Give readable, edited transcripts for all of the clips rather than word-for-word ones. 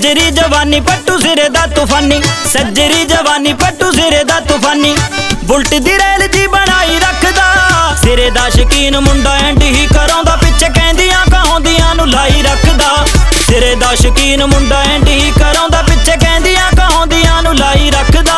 सजरी जवानी पट्टू सिरे दा तूफानी, सजरी जवानी पट्टू सिरे दा तूफानी। बुलट दी रैल जी बनाई रखदा सिरे दा शकीन मुंडा एंड ही कराउंदा पिछे कहंदियां कहाउंदियां नू लाई रखदा। सिरे दा शकीन मुंडा एंड ही कराउंदा पिछे कहंदियां कहाउंदियां नू लाई रखदा।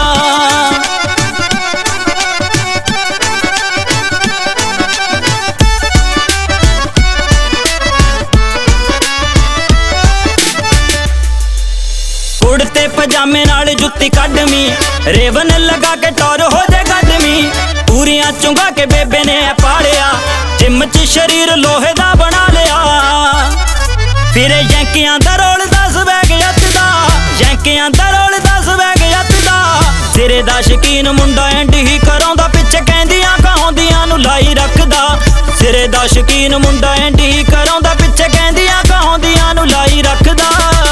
उड़ते पजामे नाल जुत्ती कड्डमी, रेवन लगा के टौर हो जाए गड्डमी। पूरियां चुंगा के बेबे ने पालिया, जिम च शरीर लोहे दा बना लिया। फिर यंकियां दा रोल 10 बैग यत्तदा, यंकियां दा रोल 10 बैग यत्तदा। सिरे दा शकीन मुंडा एंड ही कराउंदा पिछे कहंदियां कहाउंदियां नू लाई रखदा। सिरे दा शकीन मुंडा एंड ही कराउंदा पिछे कहंदियां कहाउंदियां नू लाई रखदा।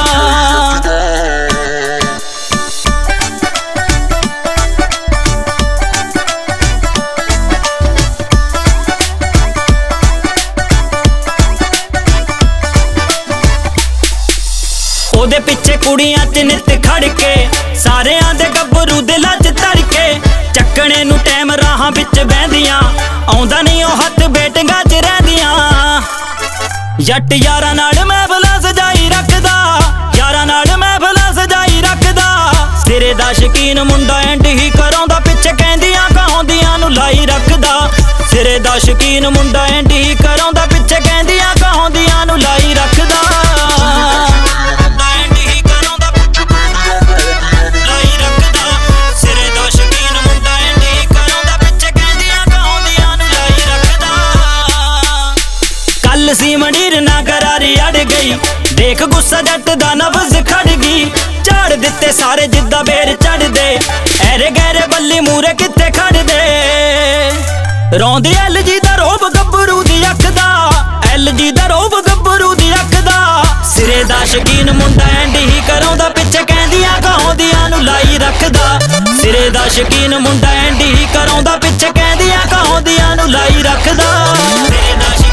ओदे पिछे कुड़ियां च नित खड़ के, सारियां दे गब्बरू दिलां च धड़के। चक्कने नू टैम राहां विच बहंदियां, आउंदा नहीं ओ हत्थ बेटियां च रहिंदियां। जट यारां नाल महफिलां सजाई रखदा, यारां नाल महफिलां सजाई रखदा। सिरे दा शकीन मुंडा एंड ही कराउंदा पिछे कहंदियां कहाउंदियां नू लाई रखदा। सिरे दा शकीन मुंडा एंड ही कराउंदा पिछे कहंदियां कहाउंदियां नू लाई रखदा। सी मंडीर ना करारी अड़ गई, देख गुस्सा जट दा नब्ज़ खड़ गई। झाड़ दिते सारे जिद्दा बेर चढ़ दे, ऐरे गैरे बल्ली मूरे कित्थे खड़ दे। रौंदी एल जी दा रोब गब्बरू दी अख दा, एल जी दा रोब गब्बरू दी अख दा। सिरे दा शकीन मुंडा एंड ही कराउंदा पिछे कहंदियां कहाउंदियां नू लाई रखदा। सिरे दा शकीन मुंडा एंड ही कराउंदा पिछे कहंदियां कहाउंदियां नू लाई रखदा।